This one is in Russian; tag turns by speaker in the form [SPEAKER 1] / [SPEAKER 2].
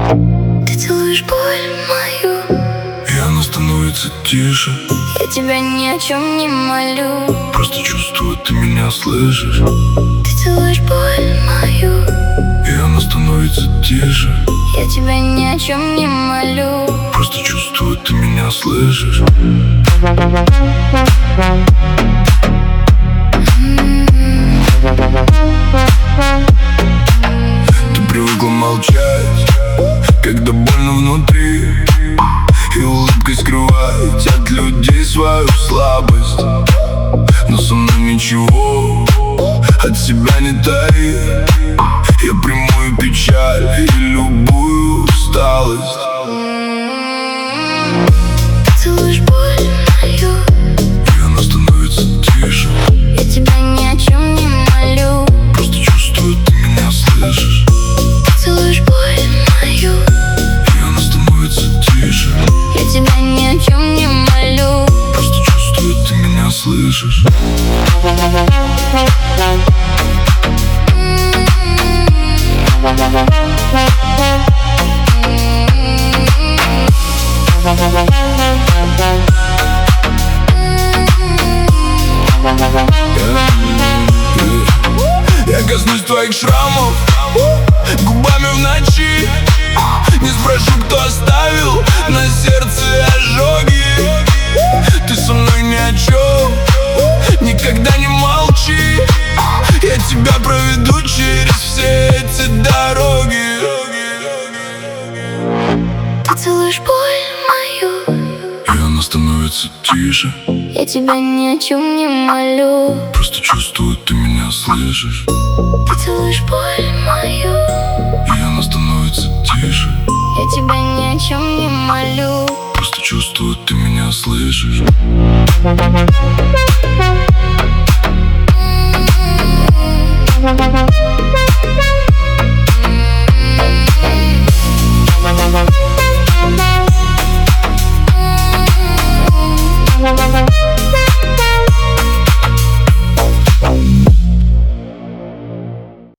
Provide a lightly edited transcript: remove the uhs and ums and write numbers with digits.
[SPEAKER 1] Ты целуешь боль мою,
[SPEAKER 2] и она становится тише.
[SPEAKER 1] я тебя ни о чем не молю.
[SPEAKER 2] Просто чувствую, ты меня слышишь.
[SPEAKER 1] Ты целуешь боль мою,
[SPEAKER 2] И она становится тише.
[SPEAKER 1] я тебя ни о чем не молю.
[SPEAKER 2] Просто чувствую, ты меня слышишь. Ты привыкла молчать, когда больно внутри, и улыбкой скрывать от людей свою слабость. Но со мной ничего от себя не таит. Я приму и печаль, и любую усталость.
[SPEAKER 1] Ты целуешь боль мою,
[SPEAKER 2] И она становится тише.
[SPEAKER 1] я тебя ни о чем не молю.
[SPEAKER 2] Просто чувствую, ты меня слышишь.
[SPEAKER 1] Ты целуешь боль мою,
[SPEAKER 2] И она становится тише.
[SPEAKER 1] я тебя ни о чем не молю.
[SPEAKER 2] Просто чувствую, ты меня слышишь. Я коснусь твоих шрамов губами в ночи. Не спрошу, кто оставил на сердце ожоги. Ты со мной ни о чем, никогда не молчи. Я тебя проведу через все эти дороги.
[SPEAKER 1] Ты целуешь боль мою,
[SPEAKER 2] И она становится тише.
[SPEAKER 1] я тебя ни о чем не молю.
[SPEAKER 2] Просто чувствую, ты меня слышишь.
[SPEAKER 1] Ты целуешь боль мою,
[SPEAKER 2] И она становится тише.
[SPEAKER 1] я тебя ни о чем не молю.
[SPEAKER 2] Просто чувствую, ты меня слышишь.
[SPEAKER 1] Thank you.